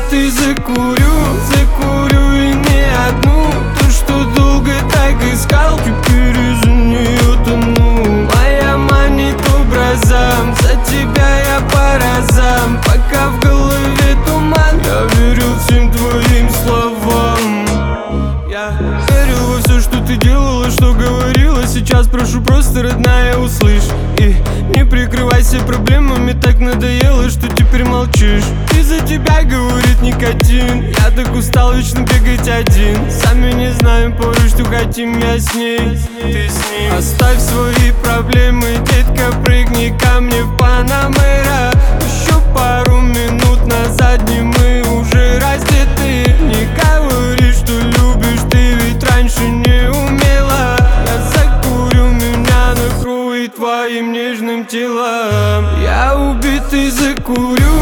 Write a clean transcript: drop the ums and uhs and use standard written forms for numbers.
убитый закурю, закурю и не одну. То, что долго так искал, теперь из-за нее тону. Моя манит образом, за тебя я по разам. Пока в голове туман, я верил всем твоим словам. Я верил во все, что ты делала, что говорила. Сейчас прошу просто, родная, услышь. И не прикрывайся проблемами, так надоело, что теперь молчишь. Из-за тебя говорит никотин. Я так устал вечно бегать один. Сами не знаем порой, что хотим, я с ней, ты с ним. Оставь свои проблемы, детка, прыгни ко мне в Панамера. Еще пару минут назад не мы уже раздеты. Не говори, что любишь, ты ведь раньше не умела. Я закурю, меня накроет твоим нежным телом. Я убитый закурю,